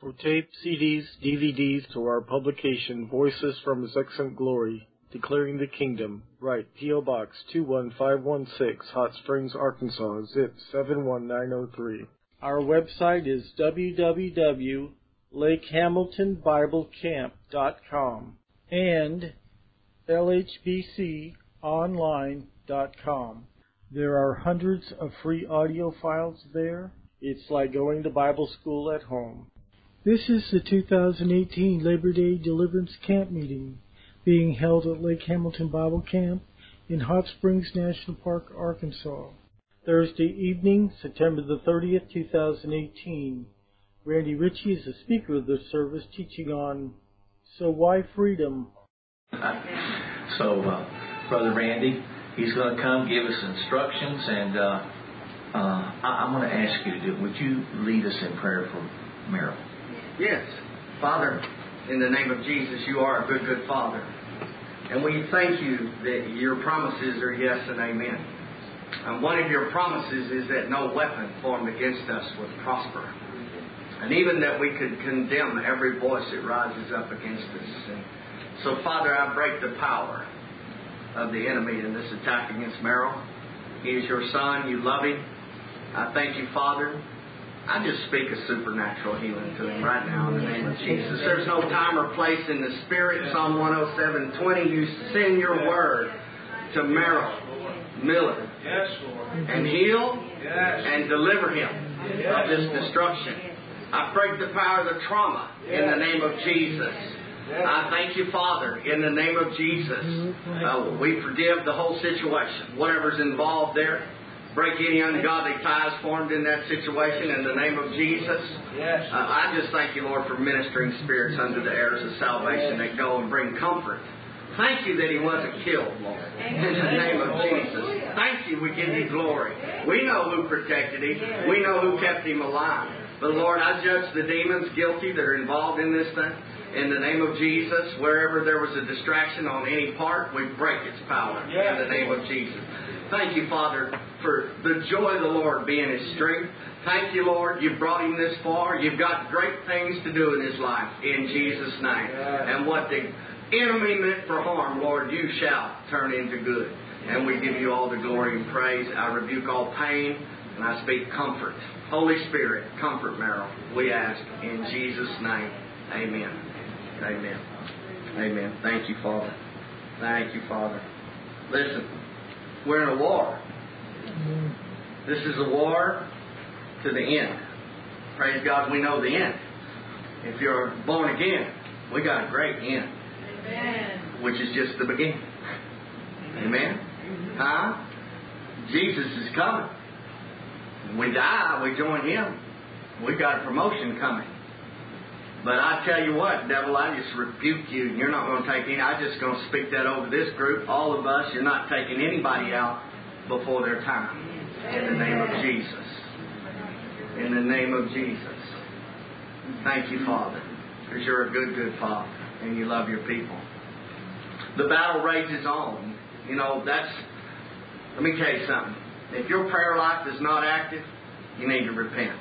For tape, CDs, DVDs, to our publication, Voices from His Excellent Glory, Declaring the Kingdom, write P.O. Box 21516, Hot Springs, Arkansas, zip 71903. Our website is www.lakehamiltonbiblecamp.com and lhbconline.com. There are hundreds of free audio files there. It's like going to Bible school at home. This is the 2018 Labor Day Deliverance Camp meeting being held at Lake Hamilton Bible Camp in Hot Springs National Park, Arkansas. Thursday evening, September the 30th, 2018. Randy Ritchie is the speaker of the service, teaching on So Why Freedom? Brother Randy, he's going to come give us instructions, and I'm going to ask you, would you lead us in prayer for Merrill? Yes. Father, in the name of Jesus, you are a good, good Father. And we thank you that your promises are yes and amen. And one of your promises is that no weapon formed against us would prosper. And even that we could condemn every voice that rises up against us. And so, Father, I break the power of the enemy in this attack against Merrill. He is your son. You love him. I thank you, Father. I just speak a supernatural healing to him right now in the name of Jesus. There's no time or place in the Spirit. Psalm 107:20, you send your word to Merrill Miller and heal and deliver him of this destruction. I break the power of the trauma in the name of Jesus. I thank you, Father, in the name of Jesus. We forgive the whole situation, whatever's involved there. Break any ungodly ties formed in that situation in the name of Jesus. I just thank you, Lord, for ministering spirits unto the heirs of salvation that go and bring comfort. Thank you that he wasn't killed, Lord, in the name of Jesus. Thank you, we give you glory. We know who protected him. We know who kept him alive. But, Lord, I judge the demons guilty that are involved in this thing. In the name of Jesus, wherever there was a distraction on any part, we break its power in the name of Jesus. Thank you, Father, for the joy of the Lord being his strength. Thank you, Lord, you've brought him this far. You've got great things to do in his life, in Jesus' name. And what the enemy meant for harm, Lord, you shall turn into good. And we give you all the glory and praise. I rebuke all pain, and I speak comfort. Holy Spirit, comfort Merrill, we ask in Jesus' name. Amen. Amen. Amen. Thank you, Father. Thank you, Father. Listen, we're in a war. This is a war to the end. Praise God, we know the end. If you're born again, we got a great end. Amen. Which is just the beginning. Amen? Huh? Jesus is coming. When we die, we join him. We got a promotion coming. But I tell you what, devil, I just rebuke you. You're not going to take any. I'm just going to speak that over this group. All of us, you're not taking anybody out before their time. In the name of Jesus. In the name of Jesus. Thank you, Father, because you're a good, good Father, and you love your people. The battle rages on. You know, let me tell you something. If your prayer life is not active, you need to repent.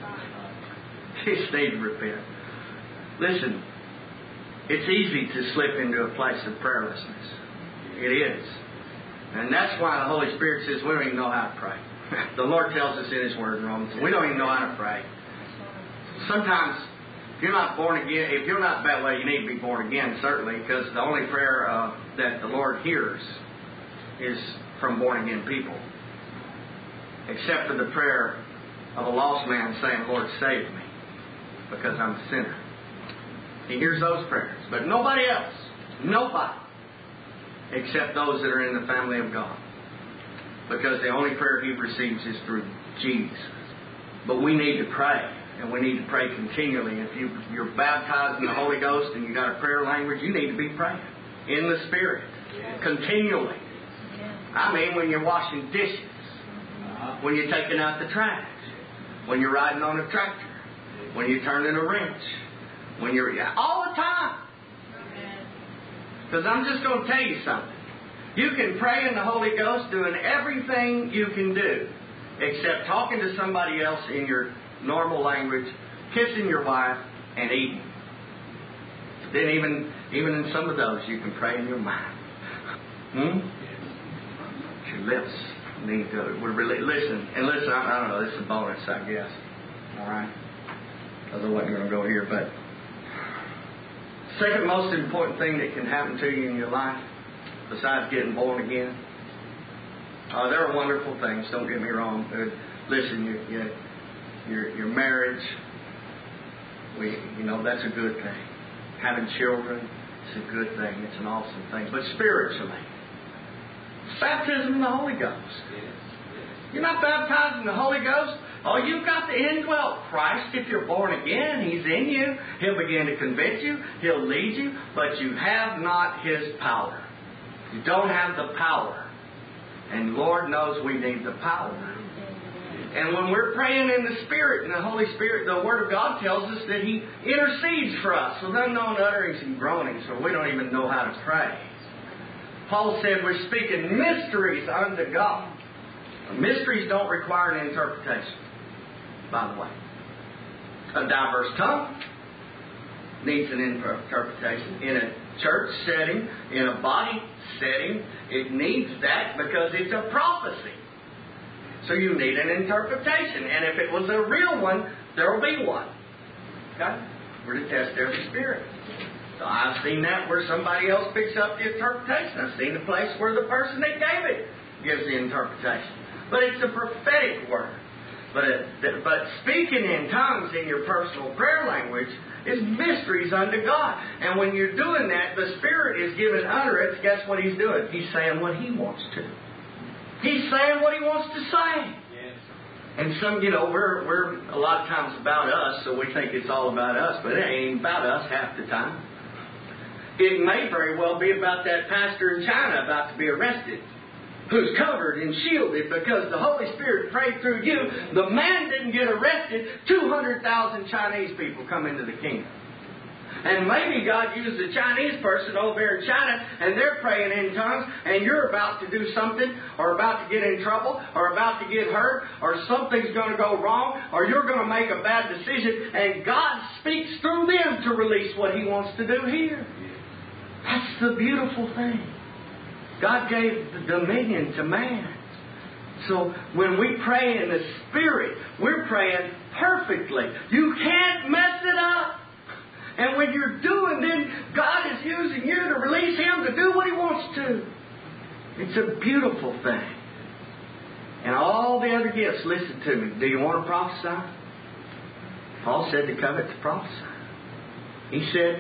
You just need to repent. Listen, it's easy to slip into a place of prayerlessness. It is. And that's why the Holy Spirit says we don't even know how to pray. The Lord tells us in His Word in Romans, we don't even know how to pray. Sometimes, if you're not born again, if you're not that way, you need to be born again, certainly, because the only prayer that the Lord hears is from born again people. Except for the prayer of a lost man saying, Lord, save me, because I'm a sinner. He hears those prayers. But nobody else. Nobody. Except those that are in the family of God. Because the only prayer He receives is through Jesus. But we need to pray. And we need to pray continually. If you're baptized in the Holy Ghost and you got a prayer language, you need to be praying. In the Spirit. Continually. I mean, when you're washing dishes. When you're taking out the trash. When you're riding on a tractor. When you're turning a wrench. When you're all the time. Because I'm just going to tell you something. You can pray in the Holy Ghost doing everything you can do except talking to somebody else in your normal language, kissing your wife, and eating. Then even in some of those, you can pray in your mind. Your lips need to. We're really listen. And listen, I don't know. This is a bonus, I guess. All right. Because I wasn't going to go here, but second most important thing that can happen to you in your life, besides getting born again, there are wonderful things. Don't get me wrong. Listen, your marriage, that's a good thing. Having children, it's a good thing. It's an awesome thing. But spiritually, baptism in the Holy Ghost. You're not baptized in the Holy Ghost. Oh, you've got the indwelt Christ. If you're born again, He's in you. He'll begin to convict you. He'll lead you. But you have not His power. You don't have the power. And Lord knows we need the power. And when we're praying in the Spirit, in the Holy Spirit, the Word of God tells us that He intercedes for us with unknown utterings and groanings, so we don't even know how to pray. Paul said we're speaking mysteries unto God. Mysteries don't require an interpretation, by the way. A diverse tongue needs an interpretation. In a church setting, in a body setting, it needs that because it's a prophecy. So you need an interpretation. And if it was a real one, there will be one. Okay? We're to test every spirit. So I've seen that where somebody else picks up the interpretation. I've seen the place where the person that gave it gives the interpretation. But it's a prophetic word. But speaking in tongues in your personal prayer language is mysteries unto God. And when you're doing that, the Spirit is giving utterance. Guess what He's doing? He's saying what He wants to. He's saying what He wants to say. Yes. And we're a lot of times about us, so we think it's all about us, but it ain't about us half the time. It may very well be about that pastor in China about to be arrested, who's covered and shielded because the Holy Spirit prayed through you. The man didn't get arrested. 200,000 Chinese people come into the kingdom. And maybe God used a Chinese person over there in China, and they're praying in tongues, and you're about to do something, or about to get in trouble, or about to get hurt, or something's going to go wrong, or you're going to make a bad decision, and God speaks through them to release what He wants to do here. That's the beautiful thing. God gave the dominion to man. So when we pray in the Spirit, we're praying perfectly. You can't mess it up. And when you're doing, then God is using you to release Him to do what He wants to. It's a beautiful thing. And all the other gifts, listen to me. Do you want to prophesy? Paul said to covet to prophesy. He said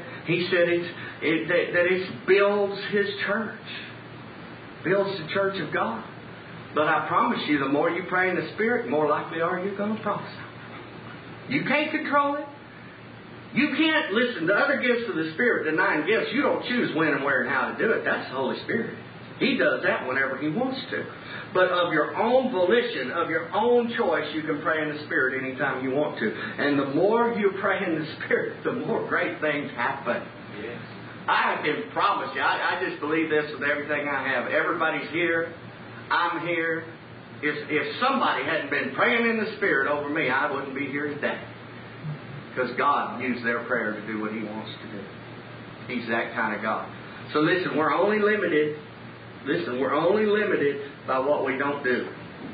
that it builds His church. Builds the church of God. But I promise you, the more you pray in the Spirit, more likely are you going to prophesy. You can't control it. You can't, listen, the other gifts of the Spirit, the 9 gifts, you don't choose when and where and how to do it. That's the Holy Spirit. He does that whenever He wants to. But of your own volition, of your own choice, you can pray in the Spirit anytime you want to. And the more you pray in the Spirit, the more great things happen. Yes. I can promise you, I just believe this with everything I have. Everybody's here. I'm here. If somebody hadn't been praying in the Spirit over me, I wouldn't be here today. Because God used their prayer to do what He wants to do. He's that kind of God. So listen, we're only limited. Listen, we're only limited by what we don't do.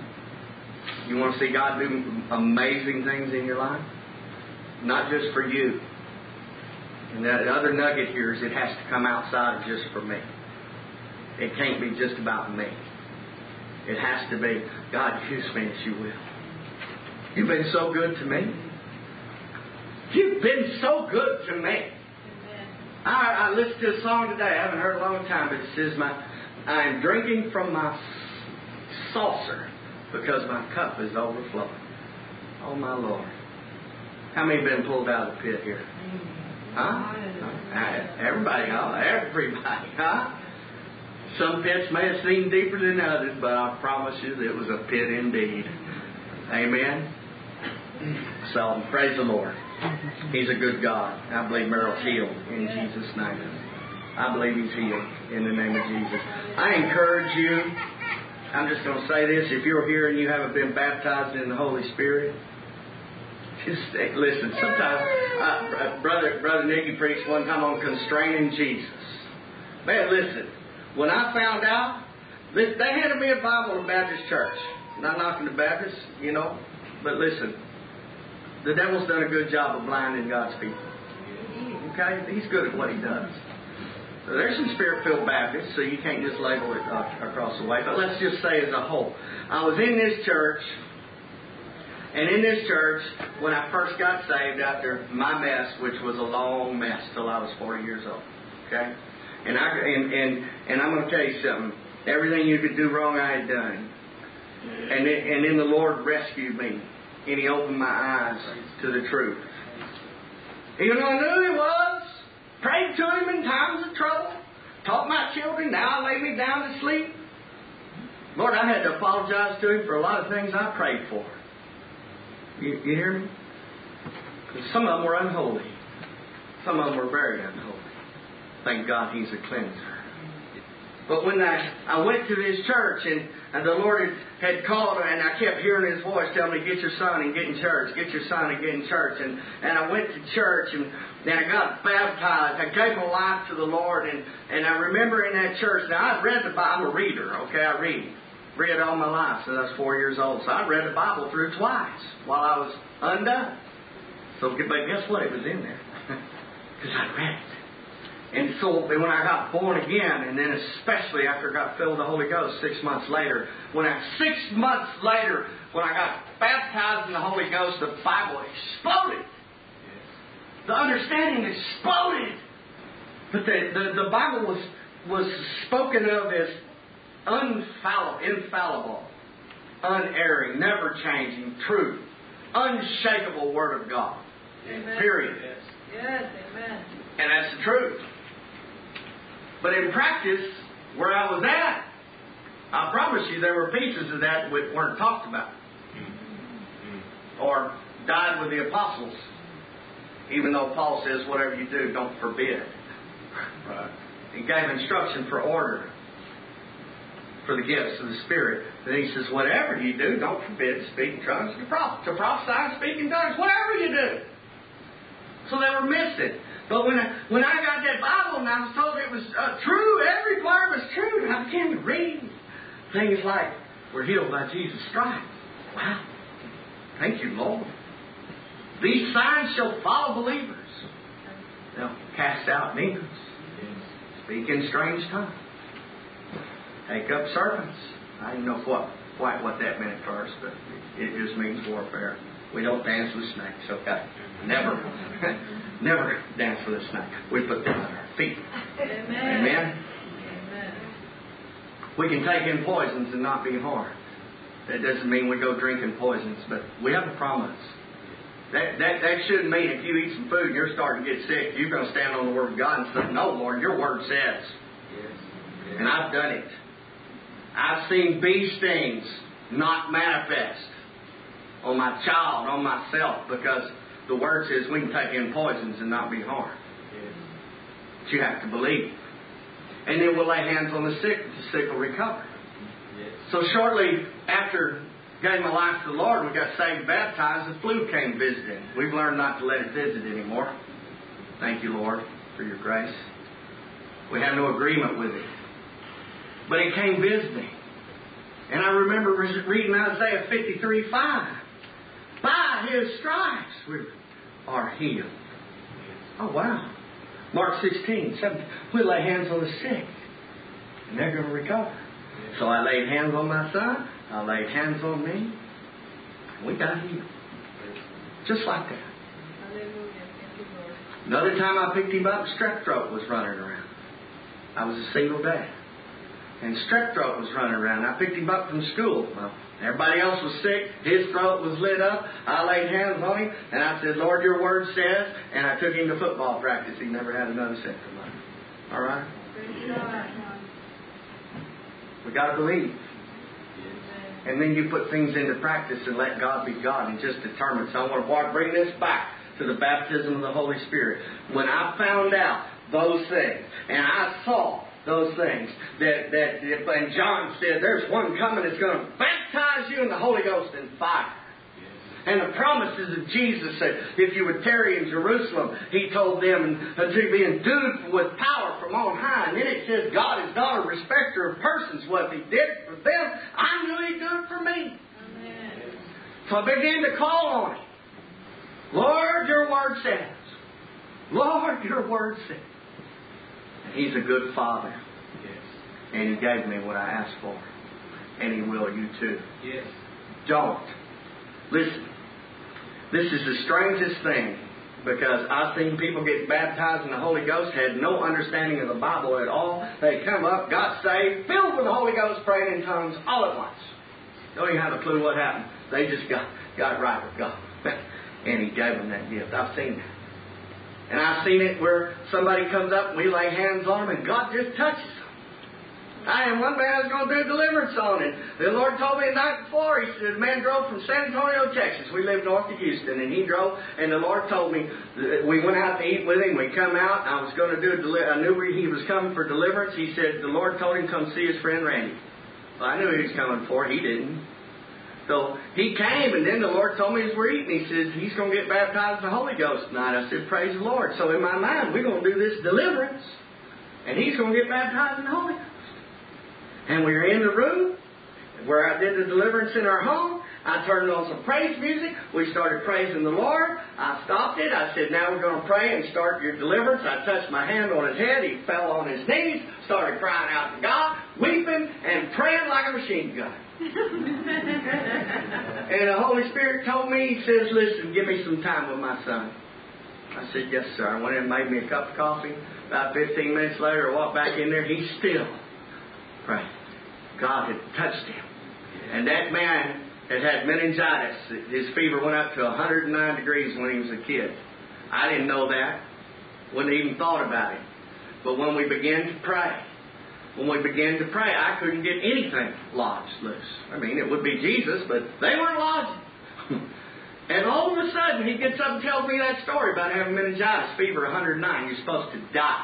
You want to see God do amazing things in your life? Not just for you. And that other nugget here is it has to come outside of just for me. It can't be just about me. It has to be, God, use me as You will. You've been so good to me. You've been so good to me. I listened to a song today. I haven't heard it a long time, but it says, I am drinking from my saucer because my cup is overflowing. Oh, my Lord. How many have been pulled out of the pit here? Huh? Everybody, huh? Some pits may have seemed deeper than others, but I promise you it was a pit indeed. Amen? So, praise the Lord. He's a good God. I believe Meryl's healed in Jesus' name. I believe he's healed in the name of Jesus. I encourage you, I'm just going to say this, if you're here and you haven't been baptized in the Holy Spirit, just listen. Sometimes, Brother Brother Nicky preached one time on constraining Jesus. Man, listen, when I found out, they handed me a Bible in a Baptist church. Not knocking the Baptists, you know, but listen, the devil's done a good job of blinding God's people. Okay? He's good at what he does. So there's some Spirit-filled Baptists, so you can't just label it across the way. But let's just say as a whole. I was in this church, and in this church, when I first got saved after my mess, which was a long mess till I was 40 years old. Okay? And I'm going to tell you something. Everything you could do wrong, I had done. And then the Lord rescued me. And He opened my eyes to the truth. Even though I knew He was, prayed to Him in times of trouble, taught my children, now I lay me down to sleep. Lord, I had to apologize to Him for a lot of things I prayed for. You hear me? Because some of them were unholy. Some of them were very unholy. Thank God He's a cleanser. But when I went to this church and the Lord had called, and I kept hearing His voice telling me, get your son and get in church, get your son and get in church. And I went to church and I got baptized. I gave my life to the Lord. And I remember in that church, now I've read the Bible. I'm a reader, okay? I read all my life since I was 4 years old. So I read the Bible through twice while I was undone. So, but guess what? It was in there. Because I read it. And so when I got born again, and then especially after I got filled with the Holy Ghost 6 months later, when I got baptized in the Holy Ghost, the Bible exploded. The understanding exploded. But the Bible was spoken of as infallible, unerring, never changing, truth, unshakable Word of God. Amen. Period. Yes, amen. And that's the truth. But in practice, where I was at, I promise you there were pieces of that that weren't talked about. Or died with the apostles. Even though Paul says, whatever you do, don't forbid. Right. He gave instruction for order. For the gifts of the Spirit. Then he says, whatever you do, don't forbid to speak in tongues, to prophesy and speak in tongues. Whatever you do. So they were missing. But when I got that Bible and I was told it was true, every part was true, and I began to read things like, we're healed by Jesus' stripes. Wow. Thank you, Lord. These signs shall follow believers. They'll cast out demons. Speak in strange tongues. Take up serpents. I didn't know quite what that meant at first, but it just means warfare. We don't dance with snakes, okay? Never dance with a snake. We put them on our feet. Amen. Amen? Amen. We can take in poisons and not be harmed. That doesn't mean we go drinking poisons, but we have a promise. That shouldn't mean if you eat some food and you're starting to get sick, you're going to stand on the Word of God and say, no, Lord, your Word says. Yes. And I've done it. I've seen bee stings not manifest on my child, on myself, because the Word says we can take in poisons and not be harmed. Yes. But you have to believe. And then we'll lay hands on the sick, the sick will recover. Yes. So shortly after gave my life to the Lord, we got saved and baptized, the flu came visiting. We've learned not to let it visit anymore. Thank you, Lord, for your grace. We have no agreement with it. But it came visiting. And I remember reading Isaiah 53:5. By His stripes we are healed. Oh, wow. Mark 16:17. We lay hands on the sick, and they're going to recover. So I laid hands on my son. I laid hands on me. And we got healed. Just like that. Hallelujah. Thank you, Lord. Another time I picked him up, strep throat was running around. I was a single dad. And strep throat was running around. I picked him up from school. Well, everybody else was sick. His throat was lit up. I laid hands on him. And I said, Lord, your Word says. And I took him to football practice. He never had another symptom of it. All right? Praise God. We got to believe. And then you put things into practice and let God be God and just determine. So I want to bring this back to the baptism of the Holy Spirit. When I found out those things, and I saw those things, and John said, there's one coming that's going to baptize you in the Holy Ghost and fire. And the promises of Jesus said, if you would tarry in Jerusalem, He told them to be endued with power from on high. And then it says, God is not a respecter of persons. Well, if He did it for them, I knew He'd do it for me. Amen. So I began to call on Him. Lord, Your Word says. Lord, Your Word says. And He's a good Father. Yes. And He gave me what I asked for. And He will you too. Yes. Don't. Listen. This is the strangest thing, because I've seen people get baptized in the Holy Ghost, had no understanding of the Bible at all. They come up, got saved, filled with the Holy Ghost, praying in tongues all at once. Don't even have a clue what happened. They just got right with God. And He gave them that gift. I've seen that. And I've seen it where somebody comes up and we lay hands on them and God just touches them. And one man I was going to do a deliverance on it. The Lord told me the night before, He said, a man drove from San Antonio, Texas. We live north of Houston. And he drove, and the Lord told me, we went out to eat with him. We come out. I was going to do I knew he was coming for deliverance. He said, the Lord told him to come see his friend Randy. Well, I knew he was coming for. He didn't. So he came, and then the Lord told me as we're eating, He says, he's going to get baptized in the Holy Ghost tonight. I said, praise the Lord. So in my mind, we're going to do this deliverance, and he's going to get baptized in the Holy Ghost. And we were in the room where I did the deliverance in our home. I turned on some praise music. We started praising the Lord. I stopped it. I said, now we're going to pray and start your deliverance. I touched my hand on his head. He fell on his knees, started crying out to God, weeping and praying like a machine gun. And the Holy Spirit told me, He says, listen, give me some time with my son. I said, yes, sir. I went in and made me a cup of coffee. About 15 minutes later, I walked back in there. He's still praying. God had touched him. And that man had meningitis. His fever went up to 109 degrees when he was a kid. I didn't know that. Wouldn't even thought about it. But when we began to pray, I couldn't get anything lodged loose. I mean, it would be Jesus, but they weren't lodging. And all of a sudden, he gets up and tells me that story about having meningitis, fever 109. You're supposed to die.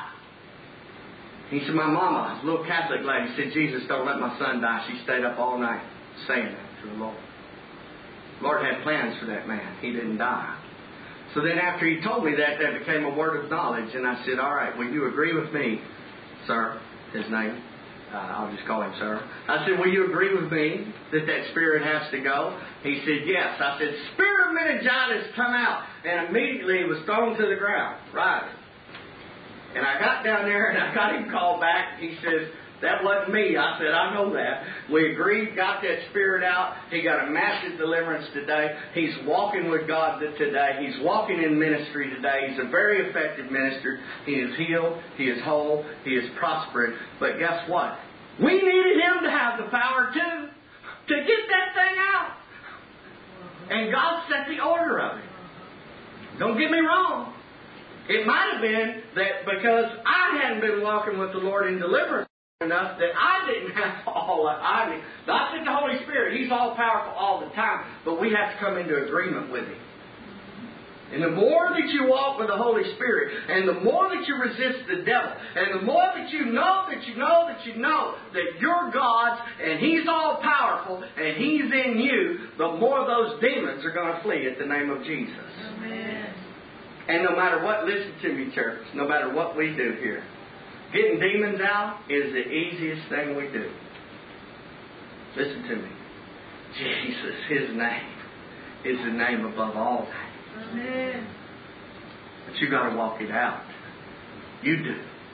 He said, my mama, a little Catholic lady, said, Jesus, don't let my son die. She stayed up all night saying that to the Lord. The Lord had plans for that man. He didn't die. So then after he told me that, that became a word of knowledge. And I said, all right, will you agree with me, sir? His name. I'll just call him sir. I said, will you agree with me that spirit has to go? He said, yes. I said, spirit of meningitis, come out. And immediately he was thrown to the ground. Right. And I got down there and I got him called back. He says, that wasn't me. I said, I know that. We agreed, got that spirit out. He got a massive deliverance today. He's walking with God today. He's walking in ministry today. He's a very effective minister. He is healed. He is whole. He is prospering. But guess what? We needed him to have the power too, to get that thing out. And God set the order of it. Don't get me wrong. It might have been that because I hadn't been walking with the Lord in deliverance enough that I didn't have all I need. Not that the Holy Spirit, He's all powerful all the time, but we have to come into agreement with Him. And the more that you walk with the Holy Spirit, and the more that you resist the devil, and the more that you know that you're God's, and He's all powerful, and He's in you, the more those demons are going to flee at the name of Jesus. Amen. And no matter what, listen to me, church, no matter what we do here, getting demons out is the easiest thing we do. Listen to me. Jesus, His name is the name above all names. Amen. But you got to walk it out. You do.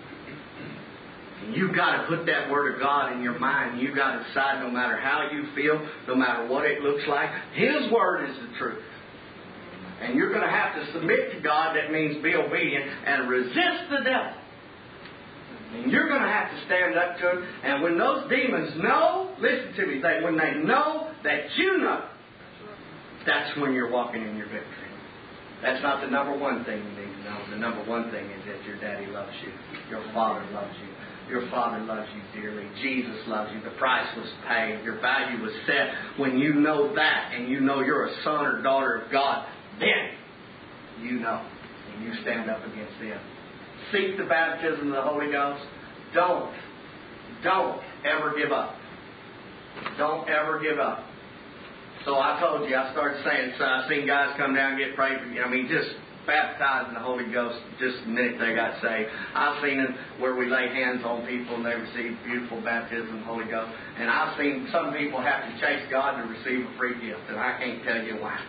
And you've got to put that Word of God in your mind. You've got to decide, no matter how you feel, no matter what it looks like, His Word is the truth. And you're going to have to submit to God. That means be obedient and resist the devil. And you're going to have to stand up to him. And when those demons know, listen to me, when they know that you know, that's when you're walking in your victory. That's not the number one thing you need to know. The number one thing is that your daddy loves you. Your father loves you. Your Father loves you dearly. Jesus loves you. The price was paid. Your value was set. When you know that and you know you're a son or daughter of God, then you know. And you stand up against them. Seek the baptism of the Holy Ghost. Don't ever give up. Don't ever give up. So I told you, I started saying, so I've seen guys come down and get prayed for, just baptized in the Holy Ghost just the minute they got saved. I've seen it where we lay hands on people and they receive beautiful baptism in the Holy Ghost. And I've seen some people have to chase God to receive a free gift, and I can't tell you why.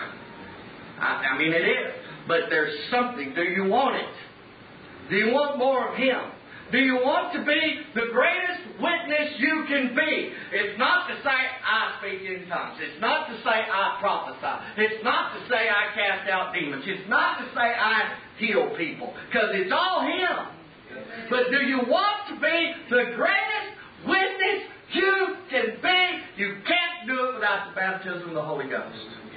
I mean, it is. But there's something. Do you want it? Do you want more of Him? Do you want to be the greatest witness you can be? It's not to say, I speak in tongues. It's not to say, I prophesy. It's not to say, I cast out demons. It's not to say, I heal people. Because it's all Him. But do you want to be the greatest witness you can be? You can't do it without the baptism of the Holy Ghost.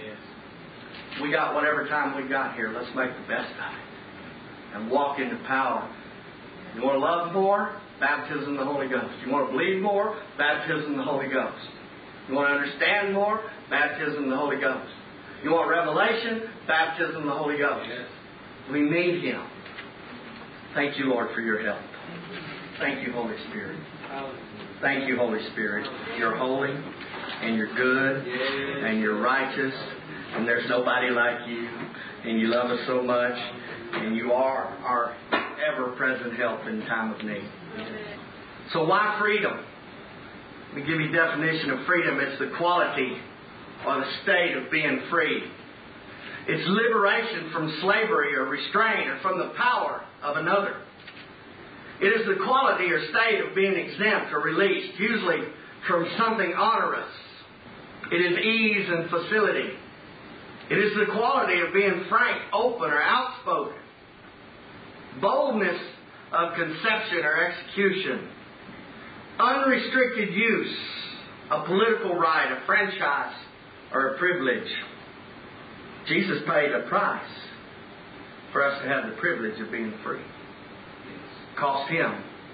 We got whatever time we got here. Let's make the best of it. And walk into power. You want to love more? Baptism in the Holy Ghost. You want to believe more? Baptism in the Holy Ghost. You want to understand more? Baptism in the Holy Ghost. You want revelation? Baptism in the Holy Ghost. Yes. We need Him. Thank you, Lord, for your help. Thank you, Holy Spirit. Thank you, Holy Spirit. You're holy, and you're good, and you're righteous, and there's nobody like you, and you love us so much, and you are our ever-present help in time of need. So why freedom? Let me give you a definition of freedom. It's the quality or the state of being free. It's liberation from slavery or restraint or from the power of another. It is the quality or state of being exempt or released, usually from something onerous. It is ease and facility. It is the quality of being frank, open, or outspoken. Boldness of conception or execution. Unrestricted use. A political right, a franchise, or a privilege. Jesus paid a price for us to have the privilege of being free. It cost Him.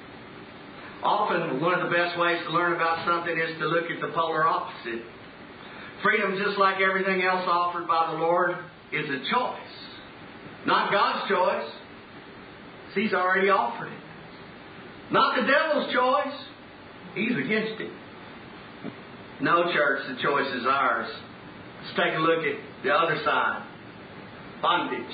Often, one of the best ways to learn about something is to look at the polar opposite. Freedom, just like everything else offered by the Lord, is a choice. Not God's choice. He's already offered it. Not the devil's choice. He's against it. No, church, the choice is ours. Let's take a look at the other side. Bondage.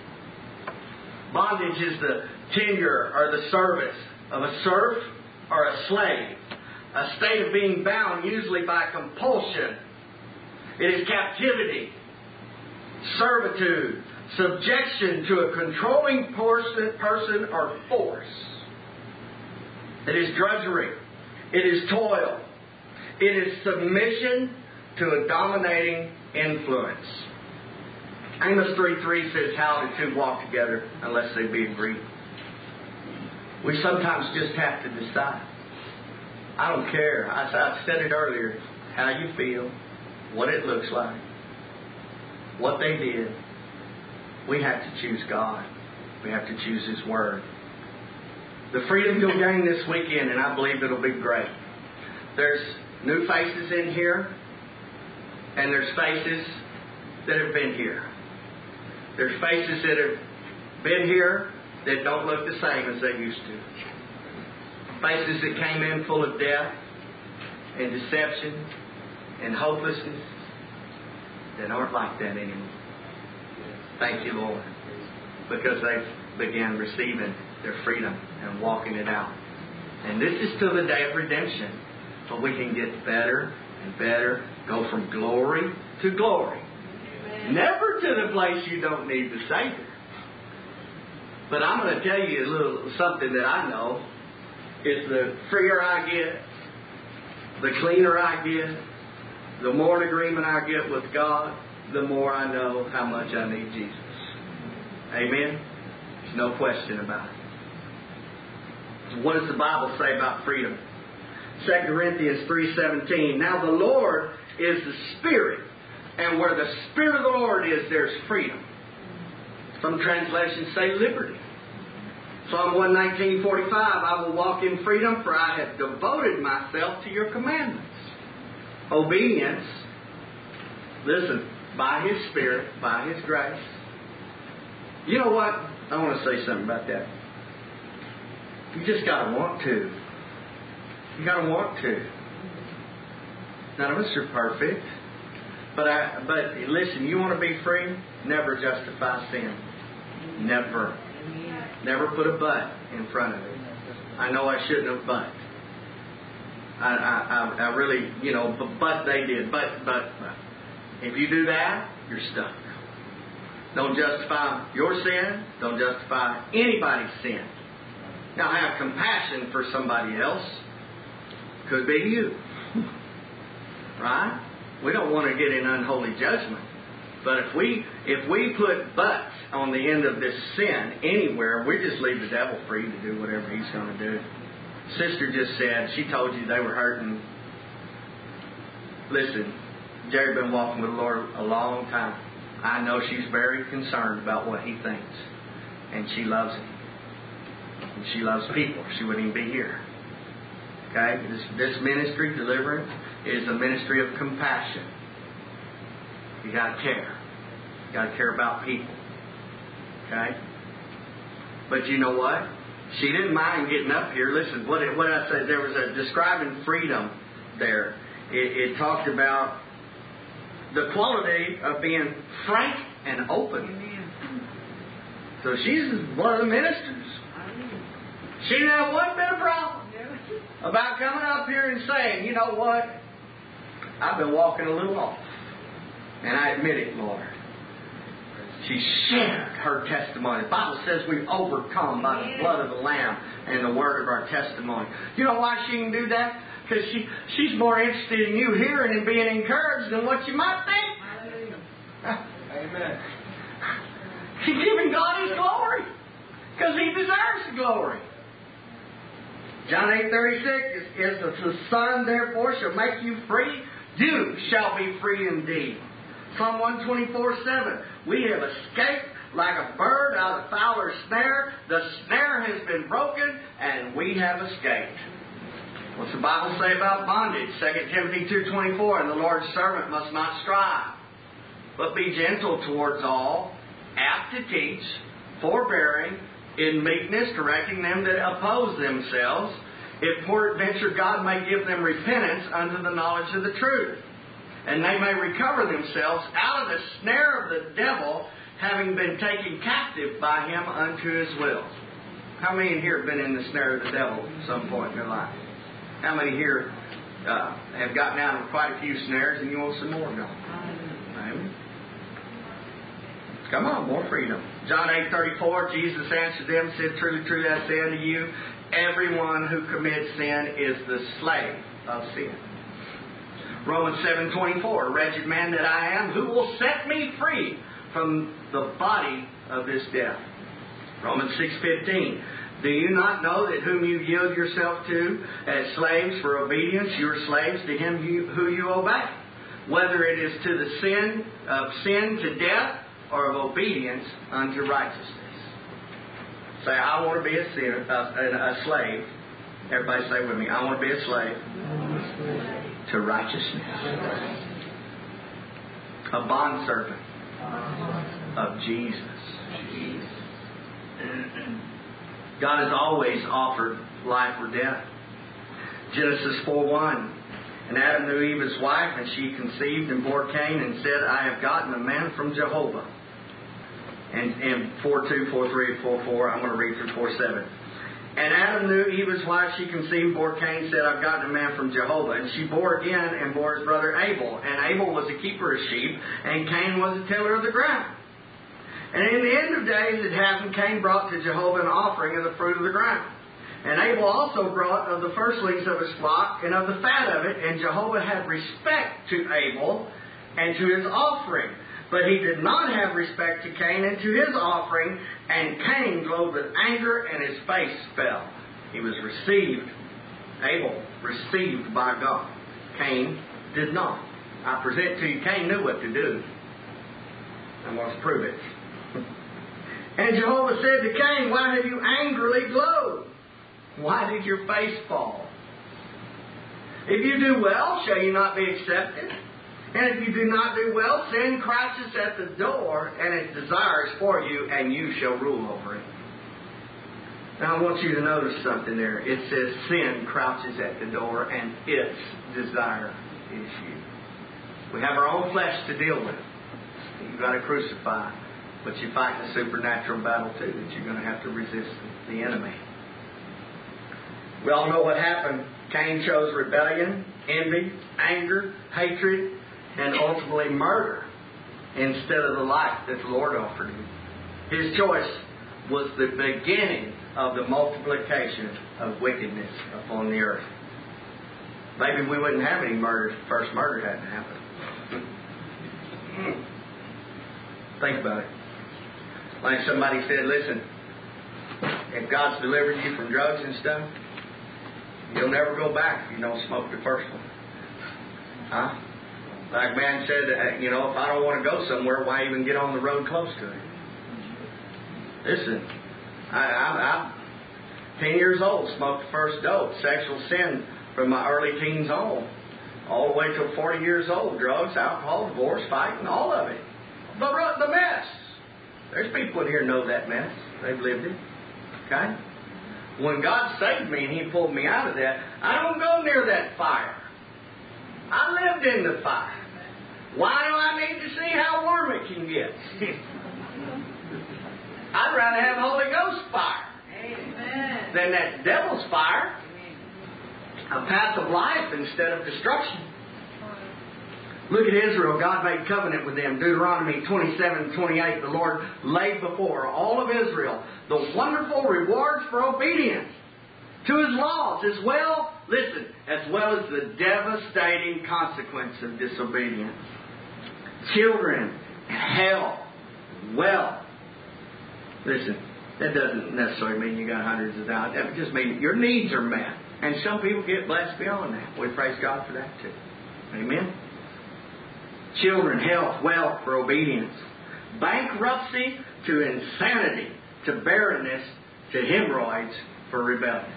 Bondage is the tenure or the service of a serf or a slave. A state of being bound, usually by compulsion. It is captivity, servitude, subjection to a controlling person or force. It is drudgery. It is toil. It is submission to a dominating influence. Amos 3:3 says, how do two walk together unless they be agreed? We sometimes just have to decide. I don't care. I said it earlier. How you feel, what it looks like, what they did. We have to choose God. We have to choose His Word. The freedom you'll gain this weekend, and I believe it'll be great. There's new faces in here, and there's faces that have been here. There's faces that have been here that don't look the same as they used to. Faces that came in full of death and deception and hopelessness that aren't like that anymore. Thank you, Lord, because they've began receiving their freedom and walking it out. And this is till the day of redemption, but we can get better and better, go from glory to glory. Amen. Never to the place you don't need the Savior. But I'm going to tell you a little something that I know is the freer I get, the cleaner I get, the more in agreement I get with God, the more I know how much I need Jesus. Amen? There's no question about it. What does the Bible say about freedom? 2 Corinthians 3:17. Now the Lord is the Spirit, and where the Spirit of the Lord is, there's freedom. Some translations say liberty. Psalm 119:45. I will walk in freedom, for I have devoted myself to your commandments. Obedience, listen, by His Spirit, by His grace. You know what? I want to say something about that. You just got to want to. You got to want to. None of us are perfect. But listen, you want to be free? Never justify sin. Never. Never put a but in front of it. I know I shouldn't have, but. I really, but they did. But. If you do that, you're stuck. Don't justify your sin. Don't justify anybody's sin. Now have compassion for somebody else. Could be you. Right? We don't want to get in unholy judgment. But if we put buts on the end of this sin anywhere, we just leave the devil free to do whatever he's going to do. Sister just said, she told you they were hurting. Listen, Jerry been walking with the Lord a long time. I know she's very concerned about what he thinks. And she loves him. And she loves people. She wouldn't even be here. Okay? This ministry, Deliverance, is a ministry of compassion. You got to care. You got to care about people. Okay? But you know what? She didn't mind getting up here. Listen, what I said, there was a describing freedom there. It talked about the quality of being frank and open. Amen. So she's one of the ministers. She didn't have one bit of problem about coming up here and saying, you know what? I've been walking a little off. And I admit it, Lord. She shared her testimony. The Bible says we've overcome by the blood of the Lamb and the word of our testimony. You know why she can do that? Because she's more interested in you hearing and being encouraged than what you might think. Amen. She's giving God His glory. Because He deserves the glory. John 8:36 is the Son therefore shall make you free. You shall be free indeed. Psalm 124:7. We have escaped like a bird out of the fowler's snare. The snare has been broken and we have escaped. What's the Bible say about bondage? 2 Timothy 2:24. And the Lord's servant must not strive, but be gentle towards all, apt to teach, forbearing, in meekness, correcting them that oppose themselves, if peradventure God may give them repentance unto the knowledge of the truth, and they may recover themselves out of the snare of the devil, having been taken captive by him unto his will. How many in here have been in the snare of the devil at some point in their life? How many here have gotten out of quite a few snares and you want some more? No. Amen. Come on, more freedom. John 8:34, Jesus answered them, said, Truly, truly, I say unto you, everyone who commits sin is the slave of sin. Romans 7:24, wretched man that I am, who will set me free from the body of this death? Romans 6:15, do you not know that whom you yield yourself to as slaves for obedience, you are slaves to him who you obey, whether it is to the sin to death, or of obedience unto righteousness. Say, I want to be a slave. Everybody say with me, I want to be a slave to righteousness. A bondservant of Jesus. God has always offered life or death. Genesis 4:1. And Adam knew Eve his wife, and she conceived and bore Cain, and said, I have gotten a man from Jehovah. And 4:2, 4:3, 4:4, I'm going to read through 4:7. And Adam knew Eve his wife, she conceived, bore Cain, said, I've gotten a man from Jehovah. And she bore again, and bore his brother Abel. And Abel was a keeper of sheep, and Cain was a tiller of the ground. And in the end of days it happened, Cain brought to Jehovah an offering of the fruit of the ground. And Abel also brought of the firstlings of his flock and of the fat of it. And Jehovah had respect to Abel and to his offering. But he did not have respect to Cain and to his offering. And Cain glowed with anger and his face fell. He was received. Abel received by God. Cain did not. I present to you, Cain knew what to do. I'm going to prove it. And Jehovah said to Cain, why have you angrily glowed? Why did your face fall? If you do well, shall you not be accepted? And if you do not do well, sin crouches at the door, and it desires for you, and you shall rule over it. Now I want you to notice something there. It says sin crouches at the door, and its desire is you. We have our own flesh to deal with. You've got to crucify. But you fight the supernatural battle too, that you're going to have to resist the enemy. We all know what happened. Cain chose rebellion, envy, anger, hatred, and ultimately murder instead of the life that the Lord offered him. His choice was the beginning of the multiplication of wickedness upon the earth. Maybe we wouldn't have any murder if the first murder hadn't happened. Think about it. Like somebody said, listen, if God's delivered you from drugs and stuff, you'll never go back if you don't smoke the first one. Huh? Like man said, if I don't want to go somewhere, why even get on the road close to it? Listen, I'm 10 years old, smoked the first dope, sexual sin from my early teens on, all the way till 40 years old, drugs, alcohol, divorce, fighting, all of it. The mess. There's people in here who know that mess. They've lived it. Okay? When God saved me and He pulled me out of that, I don't go near that fire. I lived in the fire. Why do I need to see how warm it can get? I'd rather have Holy Ghost fire. Amen. Than that devil's fire. A path of life instead of destruction. Look at Israel. God made covenant with them. Deuteronomy 27:28. The Lord laid before all of Israel the wonderful rewards for obedience to His laws, as well as the devastating consequence of disobedience. Children, health, wealth. Listen, that doesn't necessarily mean you got hundreds of dollars. That just means your needs are met. And some people get blessed beyond that. We praise God for that too. Amen? Children, health, wealth for obedience. Bankruptcy to insanity, to barrenness, to hemorrhoids for rebellion.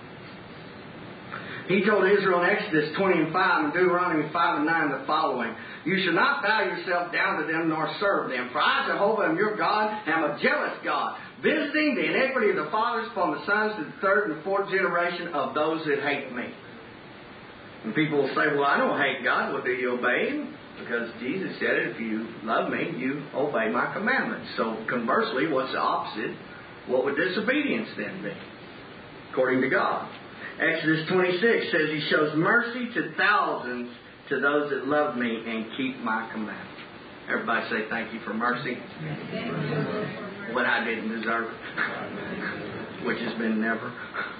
He told Israel in Exodus 20:5 and Deuteronomy 5:9 the following: You shall not bow yourself down to them nor serve them. For I, Jehovah, am your God, am a jealous God, visiting the iniquity of the fathers upon the sons to the third and fourth generation of those that hate me. And people will say, well, I don't hate God. Well, do you obey Him? Because Jesus said it, if you love me, you obey my commandments. So conversely, what's the opposite? What would disobedience then be? According to God. Exodus 26 says He shows mercy to thousands to those that love me and keep my commandments. Everybody say thank you for mercy. When I didn't deserve it. Which has been never.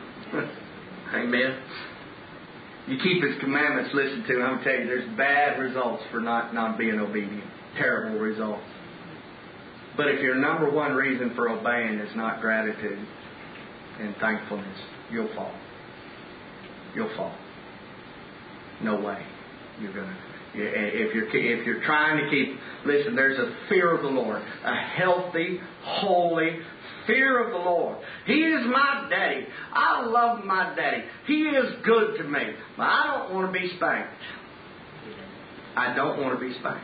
Amen. You keep His commandments, listen to Him. I'm going to tell you, there's bad results for not being obedient. Terrible results. But if your number one reason for obeying is not gratitude and thankfulness, you'll fall. You'll fall. No way. You're going to. If you're trying to keep, listen, there's a fear of the Lord, a healthy, holy fear of the Lord. He is my daddy. I love my daddy. He is good to me. But I don't want to be spanked. I don't want to be spanked.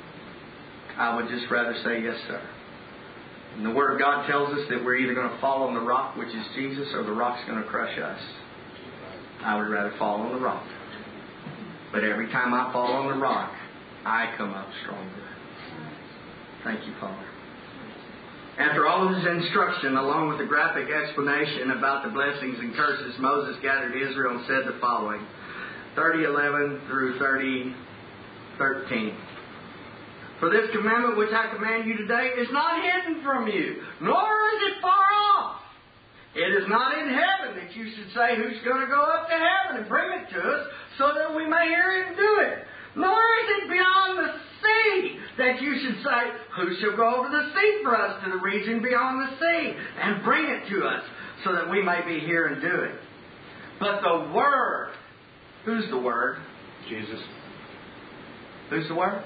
I would just rather say yes, sir. And the Word of God tells us that we're either going to fall on the rock, which is Jesus, or the rock's going to crush us. I would rather fall on the rock. But every time I fall on the rock, I come up stronger. Thank you, Father. After all of His instruction, along with the graphic explanation about the blessings and curses, Moses gathered Israel and said the following. 30:11 through 30:13. For this commandment which I command you today is not hidden from you, nor is it far off. It is not in heaven that you should say, who's going to go up to heaven and bring it to us so that we may hear Him do it. Nor is it beyond the sea that you should say, who shall go over the sea for us to the region beyond the sea and bring it to us so that we may be here and do it. But the Word, who's the Word? Jesus. Who's the Word?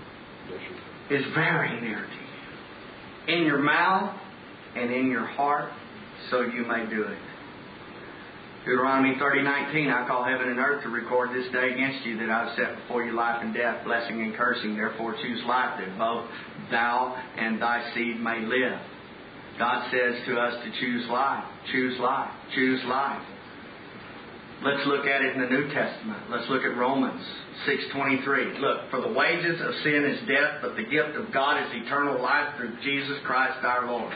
Is very near to you. In your mouth and in your heart, so you may do it. Deuteronomy 30:19, I call heaven and earth to record this day against you that I have set before you life and death, blessing and cursing. Therefore choose life, that both thou and thy seed may live. God says to us to choose life. Choose life. Choose life. Let's look at it in the New Testament. Let's look at Romans 6:23. Look, for the wages of sin is death, but the gift of God is eternal life through Jesus Christ our Lord.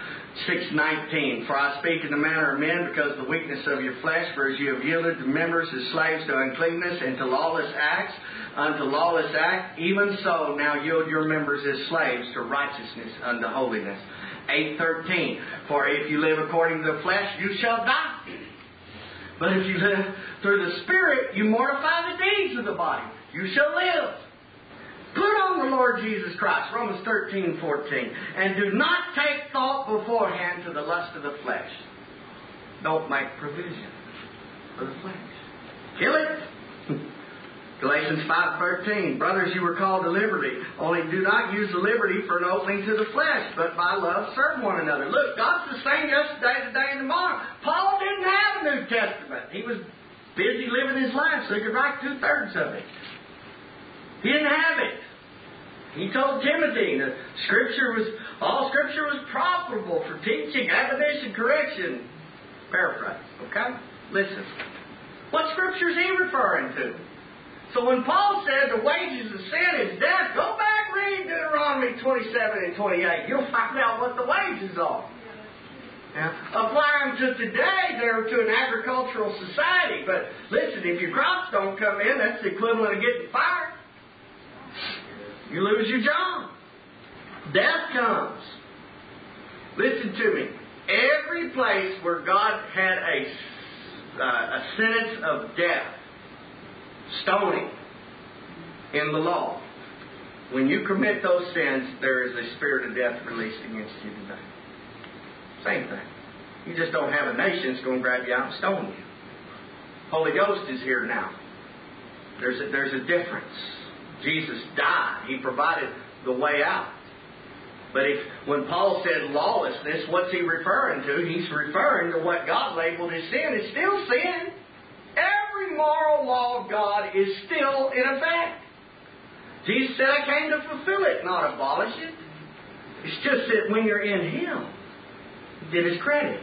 6:19. For I speak in the manner of men because of the weakness of your flesh, for as you have yielded the members as slaves to uncleanness and to lawless acts, unto lawless act, even so now yield your members as slaves to righteousness unto holiness. 8:13. For if you live according to the flesh, you shall die. But if you live through the Spirit, you mortify the deeds of the body. You shall live. Put on the Lord Jesus Christ, Romans 13:14, and do not take thought beforehand to the lust of the flesh. Don't make provision for the flesh. Kill it. Galatians 5:13, brothers, you were called to liberty. Only do not use the liberty for an opening to the flesh, but by love serve one another. Look, God's the same yesterday, today, and tomorrow. Paul didn't have a New Testament. He was busy living his life, so he could write 2/3 of it. He didn't have it. He told Timothy that all Scripture was profitable for teaching, admonition, correction. Paraphrase, okay? Listen. What Scripture is he referring to? So when Paul said the wages of sin is death, go back and read Deuteronomy 27 and 28. You'll find out what the wages are. Now, apply them to today, they're to an agricultural society. But listen, if your crops don't come in, that's the equivalent of getting fired. You lose your job. Death comes. Listen to me. Every place where God had a sentence of death, stoning, in the law, when you commit those sins, there is a spirit of death released against you today. Same thing. You just don't have a nation that's going to grab you out and stone you. Holy Ghost is here now. There's a difference. Jesus died. He provided the way out. But when Paul said lawlessness, what's he referring to? He's referring to what God labeled as sin. It's still sin. Every moral law of God is still in effect. Jesus said, I came to fulfill it, not abolish it. It's just that when you're in Him, you get His credit.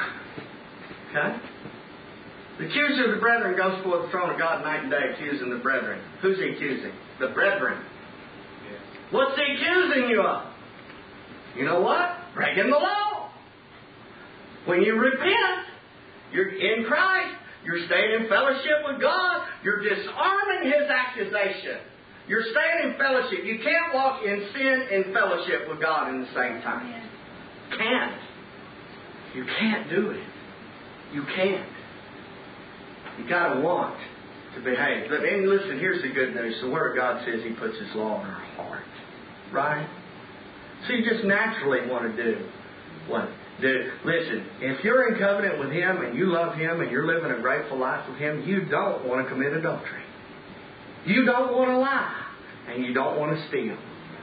Okay? The accuser of the brethren goes before the throne of God night and day, accusing the brethren. Who's he accusing? The brethren. What's he accusing you of? You know what? Breaking the law. When you repent, you're in Christ. You're staying in fellowship with God. You're disarming His accusation. You're staying in fellowship. You can't walk in sin and fellowship with God in the same time. Can't. You can't do it. You can't. You got to want to behave. But and listen, here's the good news. The Word of God says He puts His law in our heart. Right? So you just naturally want to do what? Listen, if you're in covenant with Him and you love Him and you're living a grateful life with Him, you don't want to commit adultery. You don't want to lie. And you don't want to steal.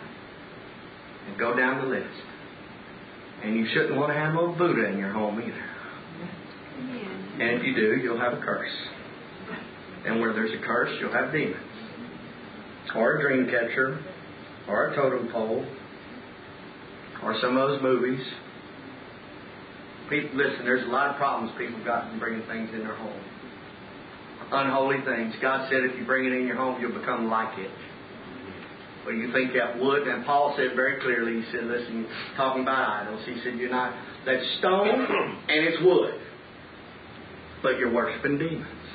And go down the list. And you shouldn't want to have no Buddha in your home either. And if you do, you'll have a curse. And where there's a curse, you'll have demons. Or a dream catcher. Or a totem pole. Or some of those movies. People, listen, there's a lot of problems people got from bringing things in their home. Unholy things. God said if you bring it in your home, you'll become like it. Well, you think that would? And Paul said very clearly, he said, listen, talking about idols, he said, you're not, that's stone and it's wood. But you're worshiping demons.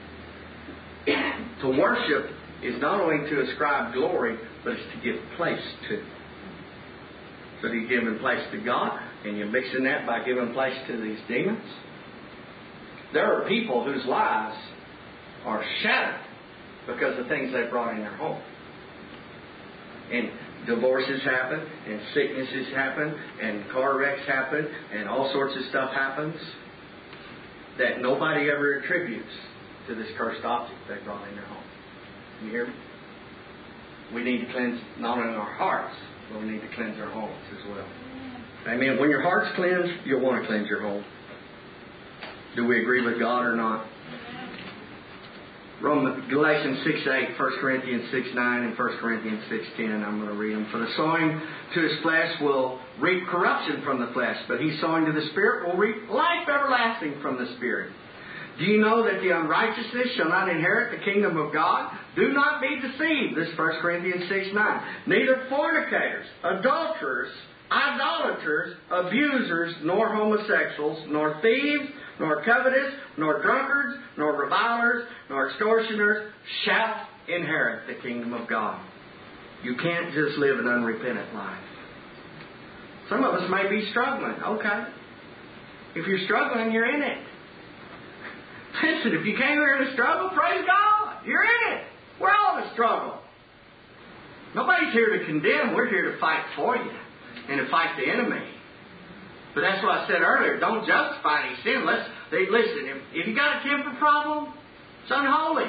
To worship is not only to ascribe glory, but it's to give place to. So you're giving place to God, and you're mixing that by giving place to these demons. There are people whose lives are shattered because of things they brought in their home. And divorces happen, and sicknesses happen, and car wrecks happen, and all sorts of stuff happens that nobody ever attributes to this cursed object they brought in their home. You hear me? We need to cleanse not only our hearts, but we need to cleanse our homes as well. Amen. When your heart's cleansed, you'll want to cleanse your home. Do we agree with God or not? Galatians 6:8, 1 Corinthians 6:9, and 1 Corinthians 6:10. I'm going to read them. For the sowing to his flesh will reap corruption from the flesh, but he sowing to the Spirit will reap life everlasting from the Spirit. Do you know that the unrighteousness shall not inherit the kingdom of God? Do not be deceived. This is 1 Corinthians 6:9. Neither fornicators, adulterers, idolaters, abusers, nor homosexuals, nor thieves, nor covetous, nor drunkards, nor revilers, nor extortioners shall inherit the kingdom of God. You can't just live an unrepentant life. Some of us may be struggling. Okay. If you're struggling, you're in it. Listen, if you came here in a struggle, praise God. You're in it. We're all in a struggle. Nobody's here to condemn. We're here to fight for you and to fight the enemy. But that's what I said earlier. Don't justify any sin. Listen, if you got a temper problem, it's unholy.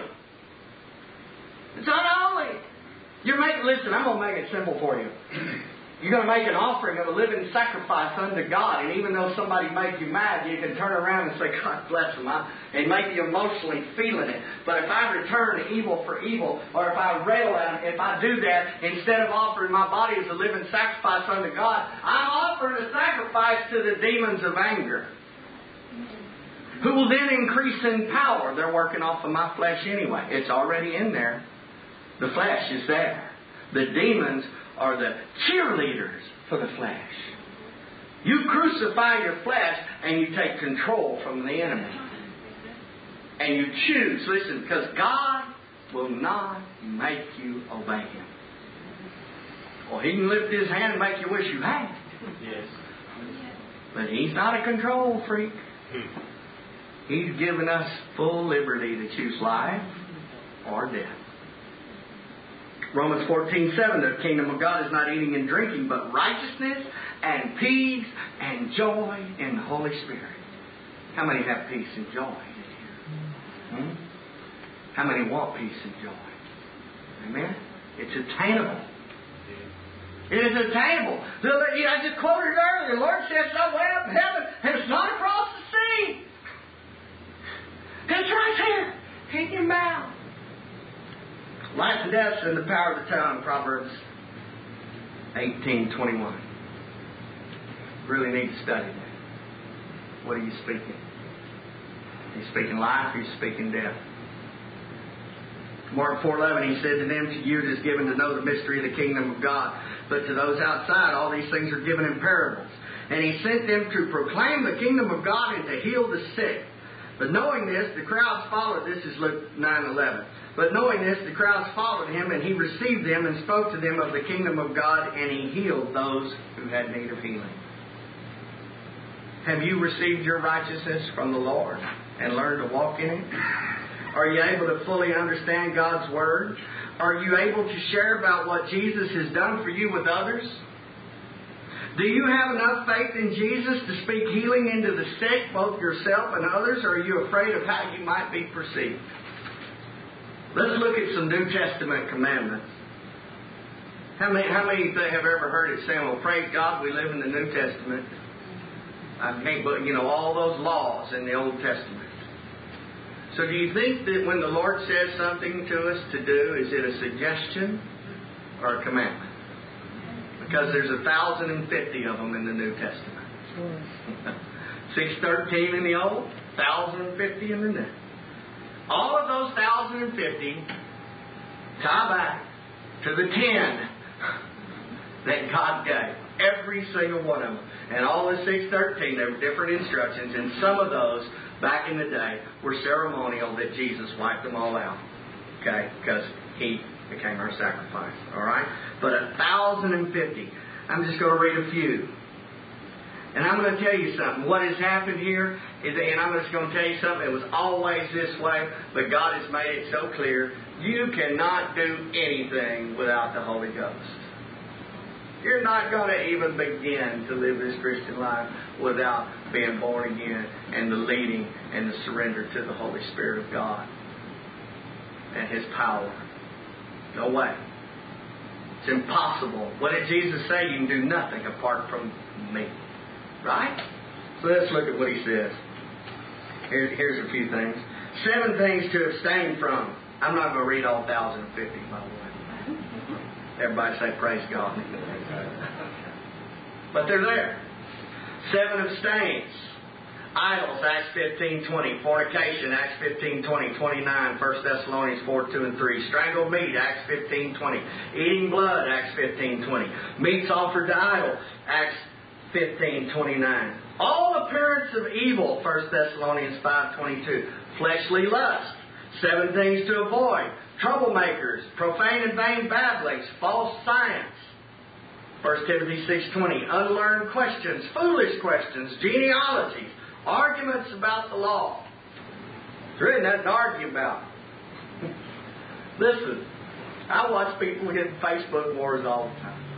It's unholy. Listen, I'm going to make it simple for you. You're going to make an offering of a living sacrifice unto God, and even though somebody makes you mad, you can turn around and say, God bless them, and make you emotionally feeling it. But if I return evil for evil, or if I rail at them, if I do that, instead of offering my body as a living sacrifice unto God, I'm offering a sacrifice to the demons of anger, who will then increase in power. They're working off of my flesh anyway. It's already in there. The flesh is there. The demons are the cheerleaders for the flesh. You crucify your flesh and you take control from the enemy. And you choose, listen, because God will not make you obey Him. Well, He can lift His hand and make you wish you had. Yes. But He's not a control freak. He's given us full liberty to choose life or death. Romans 14:7, the kingdom of God is not eating and drinking, but righteousness and peace and joy in the Holy Spirit. How many have peace and joy in here? How many want peace and joy? Amen? It's attainable. It is attainable. I just quoted earlier. The Lord said, "It's way up in heaven, and it's not across the sea. It's right here in your mouth." Life and death is in the power of the tongue, Proverbs 18:21. Really need to study that. What are you speaking? Are you speaking life or are you speaking death? Mark 4:11, He said to them, "To you it is given to know the mystery of the kingdom of God. But to those outside, all these things are given in parables. And He sent them to proclaim the kingdom of God and to heal the sick. But knowing this, the crowds followed." This is Luke 9:11. "But knowing this, the crowds followed Him, and He received them and spoke to them of the kingdom of God, and He healed those who had need of healing." Have you received your righteousness from the Lord and learned to walk in it? Are you able to fully understand God's Word? Are you able to share about what Jesus has done for you with others? Do you have enough faith in Jesus to speak healing into the sick, both yourself and others, or are you afraid of how you might be perceived? Let's look at some New Testament commandments. How many have ever heard it saying, "Well, praise God, we live in the New Testament"? I can't, but all those laws in the Old Testament. So do you think that when the Lord says something to us to do, is it a suggestion or a commandment? Because there's 1,050 of them in the New Testament. 613 in the Old, 1,050 in the New. All of those 1,050 tie back to the 10 that God gave. Every single one of them. And all the 613, there were different instructions, and some of those, back in the day, were ceremonial that Jesus wiped them all out. Okay? Because He became our sacrifice. Alright? But 1,050. I'm just going to read a few. And I'm going to tell you something. What has happened here is, and I'm just going to tell you something, it was always this way, but God has made it so clear, you cannot do anything without the Holy Ghost. You're not going to even begin to live this Christian life without being born again and the leading and the surrender to the Holy Spirit of God and His power. No way. It's impossible. What did Jesus say? You can do nothing apart from me. Right? So let's look at what He says. Here's a few things. 7 things to abstain from. I'm not going to read all 1,050, by the way. Everybody say, praise God. But they're there. 7 abstains. Idols, Acts 15:20. Fornication, Acts 15:20, 29. 1 Thessalonians 4:2 and 3. Strangled meat, Acts 15:20. Eating blood, Acts 15:20. Meats offered to idol, Acts 15:29. All appearance of evil, 1 Thessalonians 5:22. Fleshly lust, 7 things to avoid. Troublemakers, profane and vain babblings, false science. 1 Timothy 6:20. Unlearned questions, foolish questions, genealogies, arguments about the law. There isn't nothing to argue about. Listen, I watch people get Facebook wars all the time.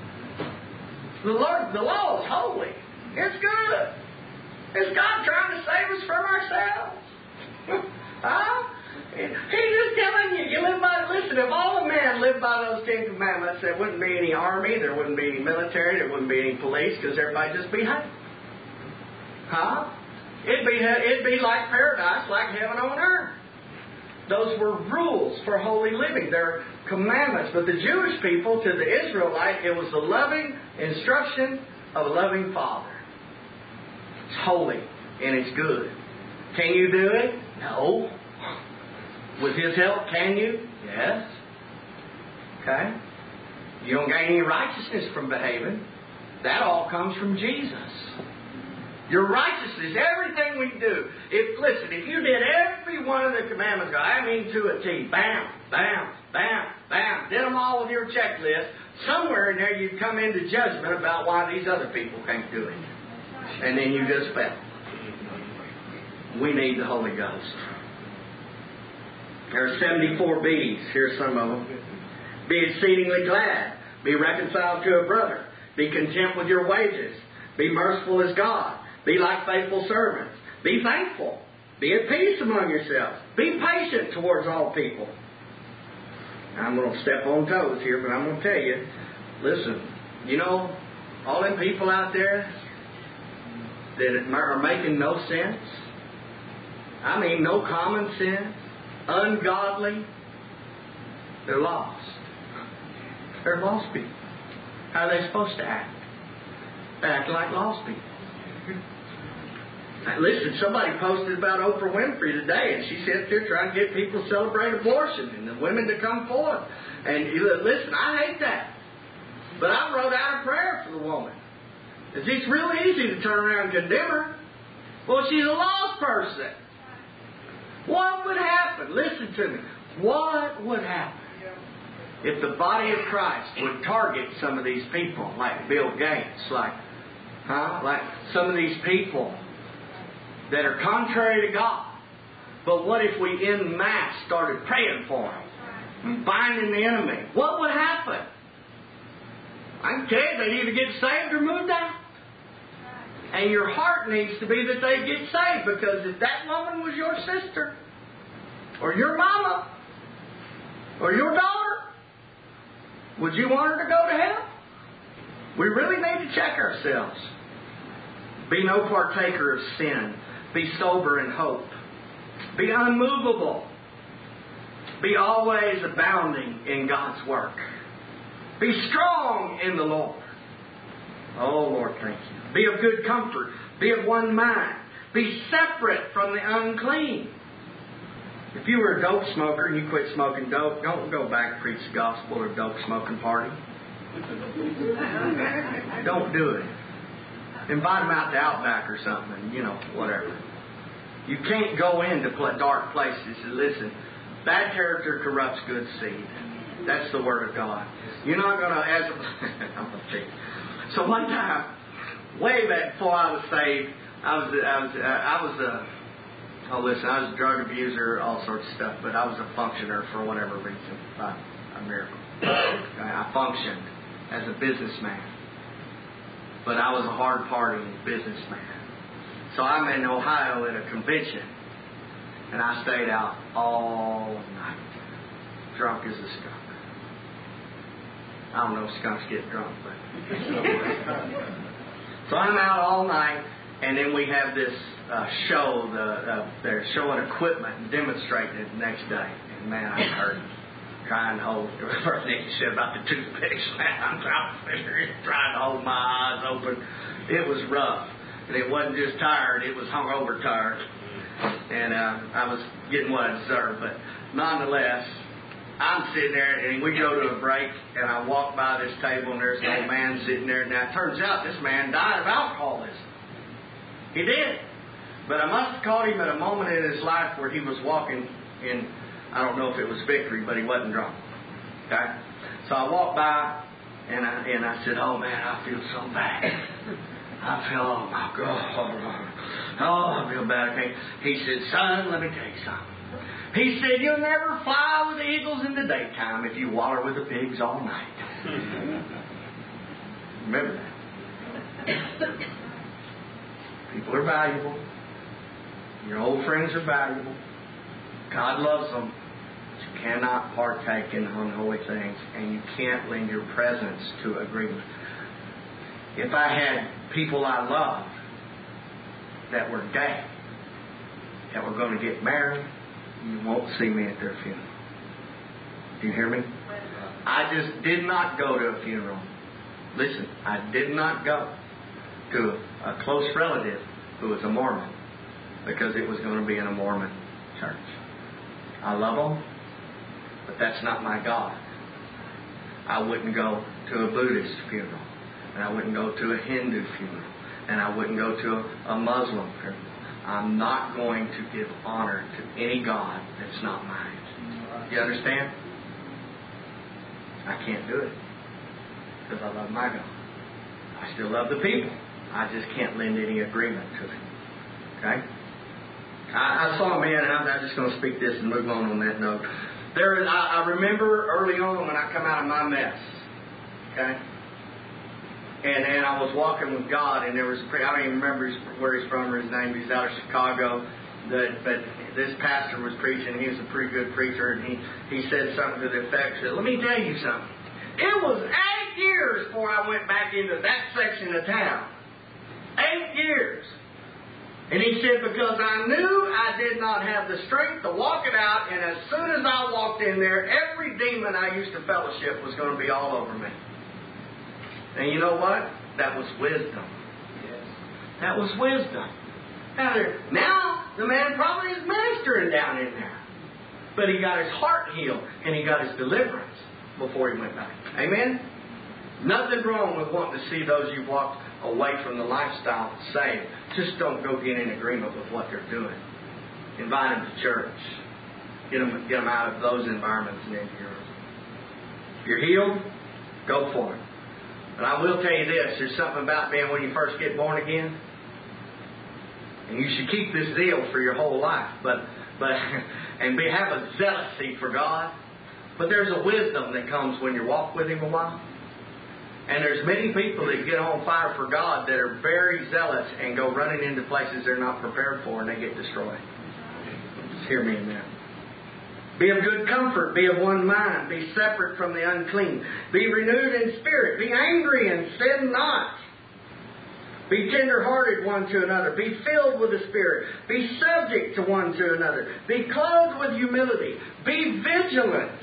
The law is holy. It's good. Is God trying to save us from ourselves? Huh? He's just telling you, you live by, listen, if all the men lived by those 10 commandments, there wouldn't be any army, there wouldn't be any military, there wouldn't be any police, because everybody just be happy. Huh? It'd be like paradise, like heaven on earth. Those were rules for holy living. They're commandments. But the Jewish people, to the Israelite, it was the loving instruction of a loving Father. It's holy and it's good. Can you do it? No. With His help, can you? Yes. Okay? You don't gain any righteousness from behaving. That all comes from Jesus. Your righteousness, everything we do. If you did every one of the commandments, I mean to a T, bam, bam, bam, bam, did them all with your checklist, somewhere in there you'd come into judgment about why these other people can't do it. And then you just fell. We need the Holy Ghost. There are 74 B's. Here's some of them. Be exceedingly glad. Be reconciled to a brother. Be content with your wages. Be merciful as God. Be like faithful servants. Be thankful. Be at peace among yourselves. Be patient towards all people. I'm going to step on toes here, but I'm going to tell you, listen, you know, all them people out there that are making no sense, I mean no common sense, ungodly, they're lost. They're lost people. How are they supposed to act? They act like lost people. Listen, somebody posted about Oprah Winfrey today, and she sat there trying to get people to celebrate abortion and the women to come forth. And listen, I hate that. But I wrote out a prayer for the woman. It's really easy to turn around and condemn her. Well, she's a lost person. What would happen? Listen to me. What would happen if the body of Christ would target some of these people, like Bill Gates, like some of these people that are contrary to God? But what if we en masse started praying for them and binding the enemy? What would happen? I can tell you, they'd either get saved or moved out. And your heart needs to be that they get saved, because if that woman was your sister, or your mama, or your daughter, would you want her to go to hell? We really need to check ourselves. Be no partaker of sin. Be sober in hope. Be unmovable. Be always abounding in God's work. Be strong in the Lord. Oh, Lord, thank you. Be of good comfort. Be of one mind. Be separate from the unclean. If you were a dope smoker and you quit smoking dope, don't go back and preach the gospel or a dope smoking party. Don't do it. Invite them out to Outback or something, whatever. You can't go into dark places. Listen, bad character corrupts good seed. That's the Word of God. You're not going to, I'm going to tell you. So one time, way back before I was saved, I was a drug abuser, all sorts of stuff, but I was a functioner for whatever reason, by a miracle. I functioned as a businessman, but I was a hard-partying businessman. So I'm in Ohio at a convention, and I stayed out all night, drunk as a skunk. I don't know if skunks get drunk, but... So I'm out all night, and then we have this show. They're showing equipment and demonstrating it the next day. And man, I hurt. Trying to hold... First thing you said about the toothpicks, man, I'm trying to hold my eyes open. It was rough. And it wasn't just tired, it was hungover tired. And I was getting what I deserved. But nonetheless, I'm sitting there, and we go to a break, and I walk by this table, and there's an old man sitting there. Now, it turns out this man died of alcoholism. He did. But I must have caught him at a moment in his life where he was walking in, I don't know if it was victory, but he wasn't drunk. Okay? So I walked by, and I said, oh, man, I feel so bad. I feel, oh, my God. Oh, I feel bad. He said, son, let me tell you something. He said, you'll never fly with the eagles in the daytime if you water with the pigs all night. Remember that. People are valuable. Your old friends are valuable. God loves them. But you cannot partake in unholy things, and you can't lend your presence to agreement. If I had people I loved that were gay, that were going to get married, you won't see me at their funeral. Do you hear me? I just did not go to a funeral. Listen, I did not go to a close relative who was a Mormon because it was going to be in a Mormon church. I love them, but that's not my God. I wouldn't go to a Buddhist funeral, and I wouldn't go to a Hindu funeral, and I wouldn't go to a Muslim funeral. I'm not going to give honor to any God that's not mine. You understand? I can't do it because I love my God. I still love the people. I just can't lend any agreement to them. Okay? I saw a man, and I'm just going to speak this and move on that note. I remember early on when I come out of my mess. Okay? And I was walking with God, and there was I don't even remember where he's from or his name. He's out of Chicago. But this pastor was preaching. He was a pretty good preacher, and he said something to the effect that, let me tell you something. It was 8 years before I went back into that section of town. 8 years. And he said, because I knew I did not have the strength to walk it out, and as soon as I walked in there, every demon I used to fellowship was going to be all over me. And you know what? That was wisdom. Yes. That was wisdom. Now, the man probably is ministering down in there. But he got his heart healed, and he got his deliverance before he went back. Amen? Nothing wrong with wanting to see those you've walked away from the lifestyle saved. Just don't go get in agreement with what they're doing. Invite them to church. Get them out of those environments and into yours. If you're healed, go for it. But I will tell you this, there's something about being when you first get born again. And you should keep this zeal for your whole life. Have a zealousy for God. But there's a wisdom that comes when you walk with Him a while. And there's many people that get on fire for God that are very zealous and go running into places they're not prepared for, and they get destroyed. Just hear me in that. Be of good comfort. Be of one mind. Be separate from the unclean. Be renewed in spirit. Be angry and sin not. Be tender-hearted one to another. Be filled with the Spirit. Be subject to one to another. Be clothed with humility. Be vigilant.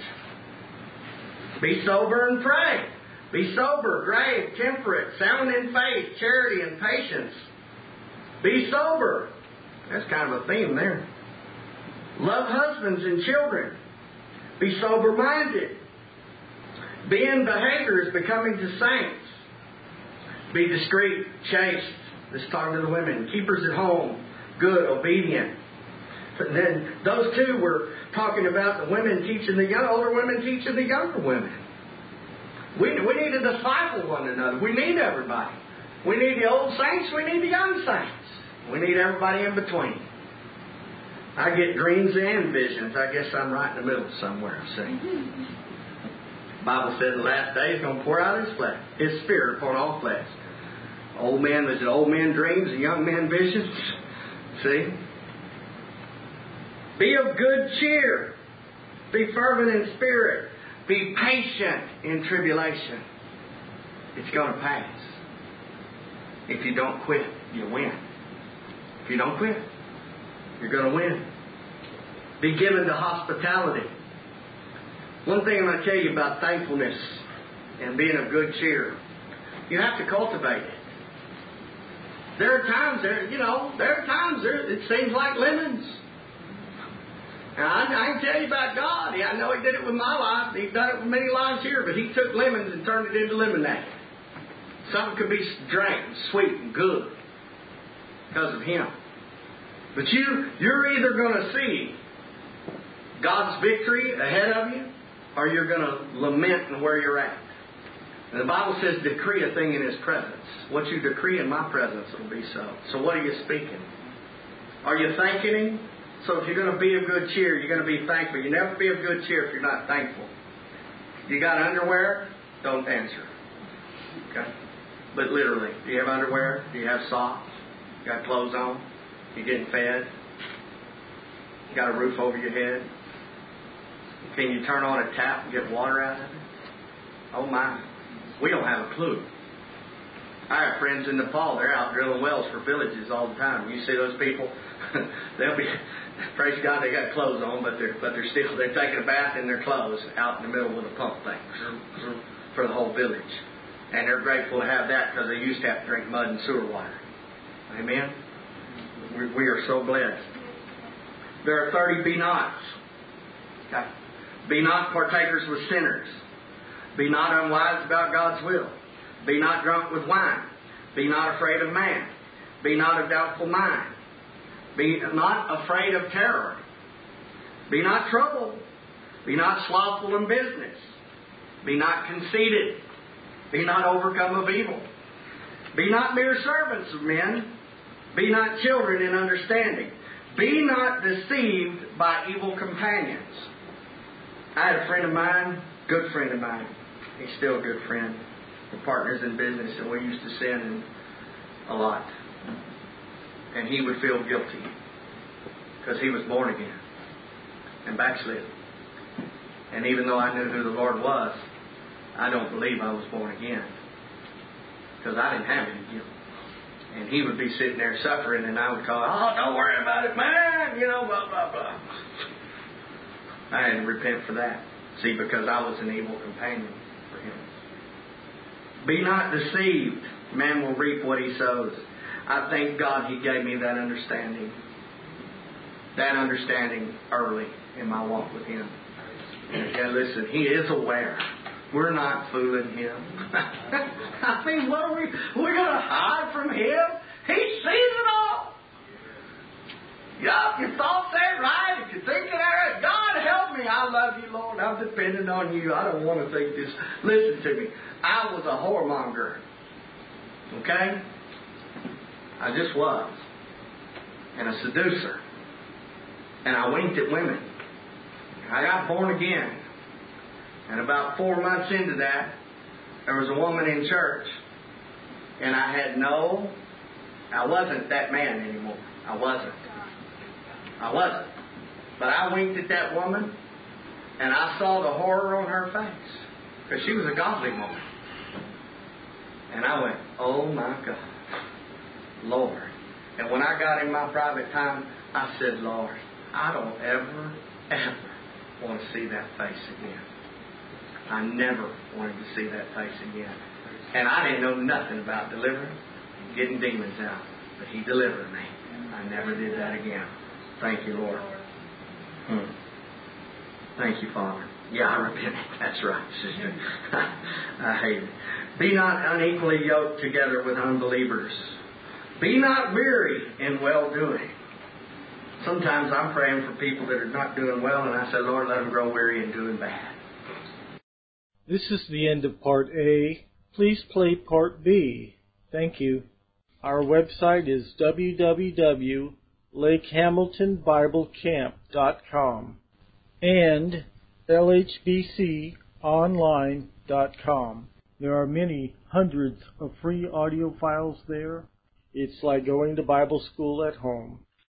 Be sober and pray. Be sober, grave, temperate, sound in faith, charity, and patience. Be sober. That's kind of a theme there. Love husbands and children. Be sober-minded. Be in behaviors becoming to saints. Be discreet, chaste. This is talking to the women. Keepers at home. Good, obedient. And then those two were talking about the women teaching the older women teaching the younger women. We need to disciple one another. We need everybody. We need the old saints. We need the young saints. We need everybody in between. I get dreams and visions. I guess I'm right in the middle somewhere. See, the Bible said the last day He's going to pour out His Spirit upon all flesh. Old men dreams and young men visions. See? Be of good cheer. Be fervent in spirit. Be patient in tribulation. It's going to pass. If you don't quit, you win. If you don't quit, you're going to win. Be given to hospitality. One thing I'm going to tell you about thankfulness and being of good cheer. You have to cultivate it. There are times it seems like lemons. Now, I can tell you about God. I know He did it with my life. He's done it with many lives here, but He took lemons and turned it into lemonade. Something could be drank and sweet and good because of Him. But you're either going to see God's victory ahead of you, or you're going to lament in where you're at. And the Bible says, decree a thing in His presence. What you decree in my presence will be so. So what are you speaking? Are you thanking Him? So if you're going to be of good cheer, you're going to be thankful. You never be of good cheer if you're not thankful. You got underwear? Don't answer. Okay? But literally, do you have underwear? Do you have socks? You got clothes on? You getting fed? You got a roof over your head? Can you turn on a tap and get water out of it? Oh my. We don't have a clue. I have friends in Nepal. They're out drilling wells for villages all the time. You see those people? They'll be, praise God, they got clothes on, but they're taking a bath in their clothes out in the middle with a pump thing for the whole village. And they're grateful to have that because they used to have to drink mud and sewer water. Amen? We are so blessed. There are 30 be nots. Okay. Be not partakers with sinners. Be not unwise about God's will. Be not drunk with wine. Be not afraid of man. Be not of doubtful mind. Be not afraid of terror. Be not troubled. Be not slothful in business. Be not conceited. Be not overcome of evil. Be not mere servants of men. Be not children in understanding. Be not deceived by evil companions. I had a friend of mine, good friend of mine. He's still a good friend. We're partners in business, and we used to sin a lot. And he would feel guilty because he was born again and backslid. And even though I knew who the Lord was, I don't believe I was born again because I didn't have any guilt. And he would be sitting there suffering, and I would call, "Oh, don't worry about it, man," blah, blah, blah. I had to repent for that. See, because I was an evil companion for him. Be not deceived. Man will reap what he sows. I thank God He gave me that understanding. That understanding early in my walk with Him. And listen, He is aware. We're not fooling Him. I mean, what are we going to hide from Him? He sees it all. Yeah, if your thoughts ain't right, if you're thinking right, God help me. I love You, Lord. I'm dependent on You. I don't want to think this. Listen to me. I was a whoremonger. Okay? I just was. And a seducer. And I winked at women. I got born again. And about 4 months into that, there was a woman in church. And I wasn't that man anymore. I wasn't. But I winked at that woman, and I saw the horror on her face. Because she was a godly woman. And I went, oh my God, Lord. And when I got in my private time, I said, Lord, I don't ever want to see that face again. I never wanted to see that face again. And I didn't know nothing about delivering, getting demons out. But He delivered me. I never did that again. Thank You, Lord. Thank You, Father. Yeah, I repented. That's right, sister. I hate it. Be not unequally yoked together with unbelievers. Be not weary in well-doing. Sometimes I'm praying for people that are not doing well, and I say, Lord, let them grow weary in doing bad. This is the end of Part A. Please play Part B. Thank you. Our website is www.lakehamiltonbiblecamp.com and lhbconline.com. There are many hundreds of free audio files there. It's like going to Bible school at home.